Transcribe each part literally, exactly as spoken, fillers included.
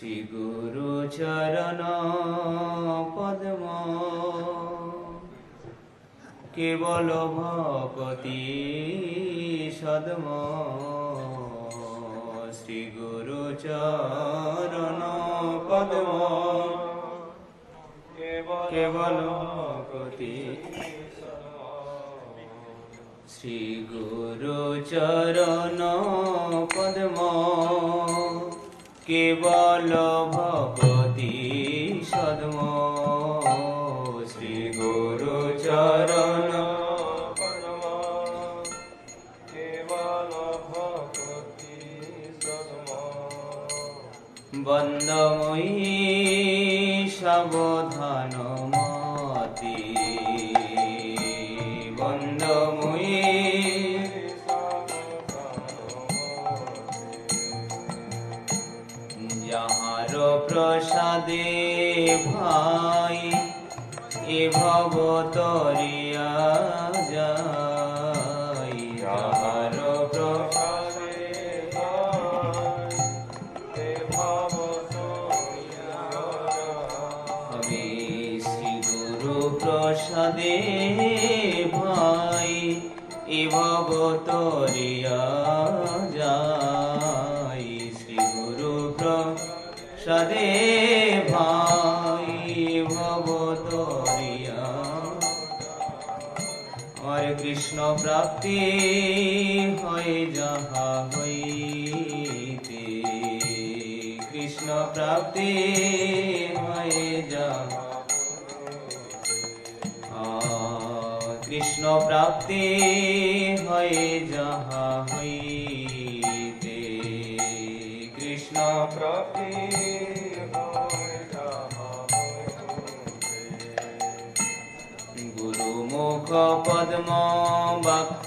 শ্রী গুরু চরণ পদ্ম কেবল ভকতি সদ্ম। শ্রী গুরু চরণ পদ্ম কেবল ভকতি। শ্রী গুরু চরণ পদ্ম কেবল ভকতি সদ্ম। শ্রী গুরু চরণ পদ্ম কেবল ভকতি সদ্ম। বন্দময়ী সাবধান মতি, বন্দময়ী যাহার প্রসাদে ভাই এ ভব তরিয়া যাই। যাহার প্রসাদে এ ভব তরিয়া যাই। শ্রী গুরু প্রসাদে ভাই এ ভব তরিয়া যাই। শ্রী গুরু প্রসাদে ভাই ভব তরিয়া। আর কৃষ্ণ প্রাপ্তি হয় যাহা হইতে, কৃষ্ণ প্রাপ্তি হয় যাহা। কৃষ্ণ প্রাপ্তি হয় যাহা হইতে, কৃষ্ণ প্রাপ্তি হয় যাহা হইতে। গুরুমুখ পদ্ম বাক্য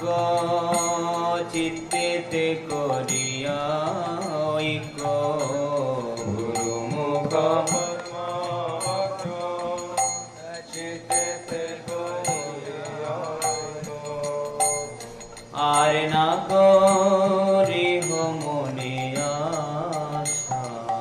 চিত্তেতে করিয়া ঐক্য। গুরুমুখ পদ্ম বাক্য চিত্তেতে আর না করি মনে আশা,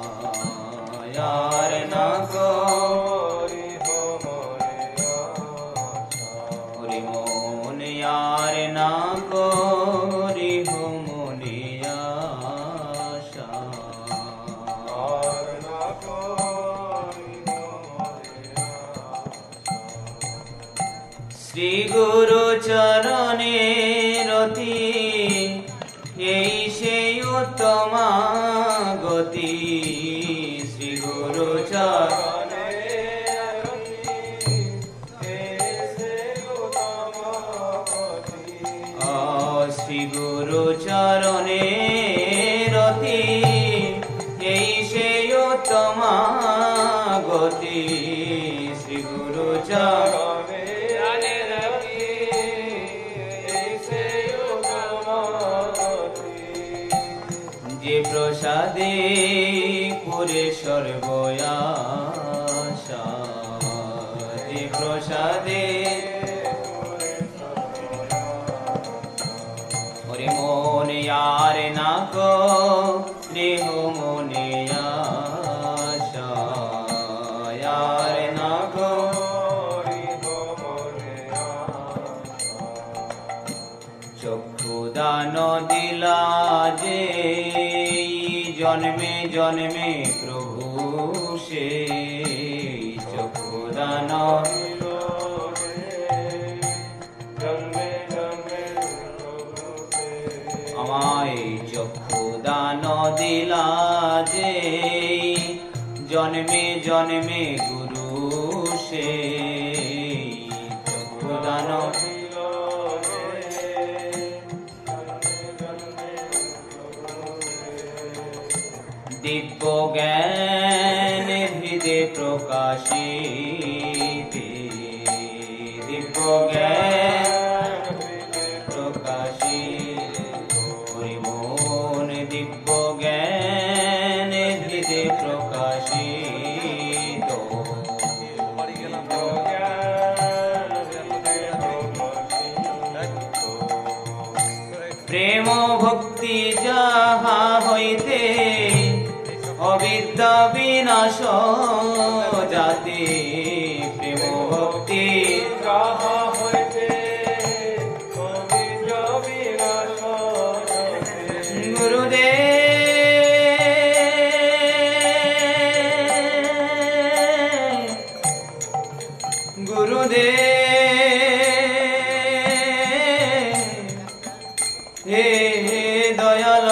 আর না করি মনে আশা। হরি মনে আর না করি মনে আশা, আর না করি মনে আশা। শ্রী গুরু চরণে রতি এই সেই উত্তমা গতি। শ্রী গুরু চরণে রতি এই সেই উত্তমা গতি। শ্রী গুরু চরণে রতি এই সেই উত্তমা গতি। শ্রী গুরু চরণে যে প্রসাদে পুরে সর্বয়াশা, যে প্রসাদে হরি মনে আর না করেহ মনে আশা, আর না করেহ মনে আশা। চক্ষু দান দিলা যে জন্মে জন্মে প্রভু সে। চক্ষু দান জন্মে জন্মে প্রভু সে। আমায় চক্ষু দান দিলা যে জন্মে জন্মে গুরু সে। চক্ষু দান দিব্য জ্ঞান হৃদে প্রকাশিতে, দিব্য জ্ঞান হৃদে প্রকাশিতে। হরি মন দিব্য জ্ঞান হৃদে প্রকাশিত। প্রেম ভক্তি যাহা হইতে অবিদ্য অবিদ্যা বিনাশ যাতে প্রেম ভক্তি কাহা হইতে অবিদ্যা বিনাশ গুরুদেব গুরুদেব হে দয়াল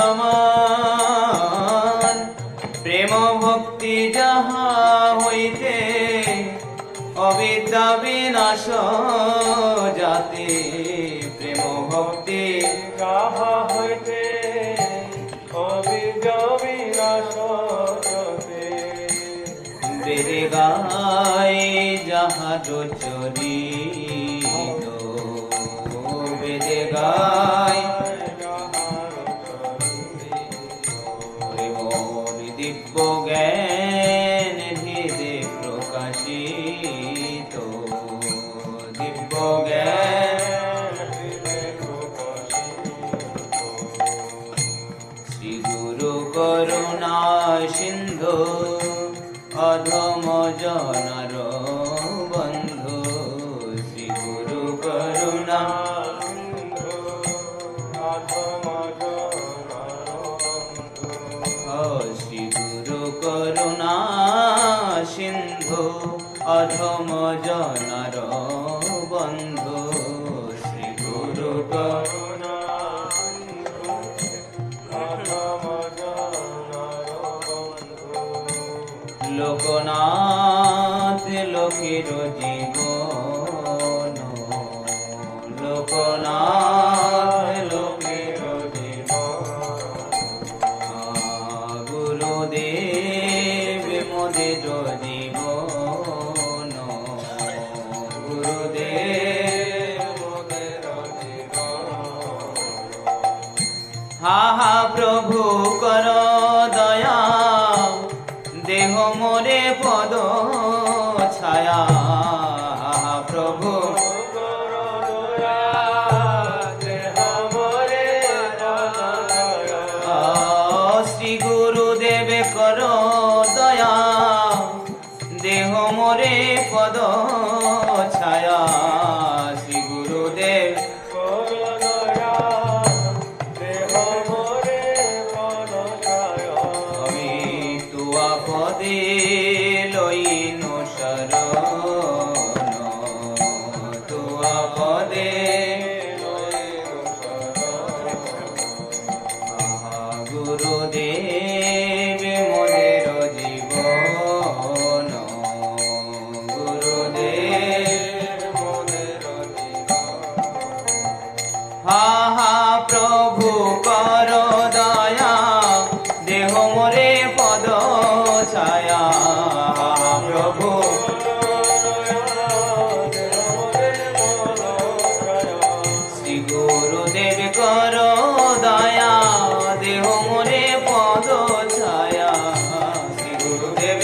আমার প্রেম ভক্তি যাহা হইতে অবিদ্যা বিনাশ যাতে প্রেম ভক্তি কাহা হইতে অবিদ্যা বিনাশ যাতে বেদে গায় যাহা চরিত বেদে গায় দিব্য জ্ঞান হৃদে প্রকাশিত দিব্য জ্ঞান শ্রী গুরু করুণা সিন্ধু অধম জনার বন্ধু শ্রী গুরু করুণা শ্রী গুরু করুণা সিন্ধু অধম জনার বন্ধু শ্রী গুরু করুণা লোকনাথ লোকের জীবন লোকনাথ লোকের গুরুদেব মোদের জীবন গুরুদেব মোদের জীবন হা হা প্রভু কর দয়া দেহ মোরে পদ ছায়া প্রভু শ্রী গুরুদেব কর দয়া দেহ মোরে পদ ছায়া শ্রী গুরুদেব আমি তুয়া পদে লইনু শরণ তুয়া পদে গুরুদেব মোদের জীবন গুরুদেব মোদের হা হা প্রভু কর দয়া দেহ মোরে পদ ছায়া প্রভু শ্রী গুরুদেব কর দয়া দেহ মোরে পদ ছায়া শ্রী গুরুদেব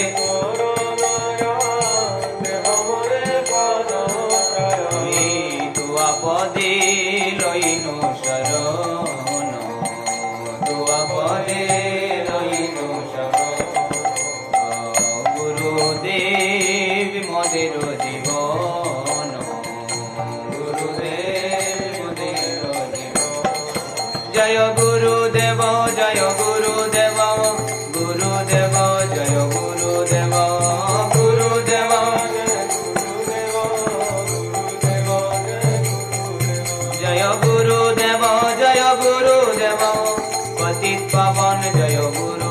আমি তুয়া পদে লইনু শরণ তুয়া পদে লইনু শরণ গুরুদেব মোদের জীবন গুরুদেব মোদের জীবন জয় গুরুদেব জয় গুরুদেব গুরুদেব জয় গুরুদেব গুরুদেব জয় গুরুদেব জয় গুরুদেব পতিত পাবন জয় গুরু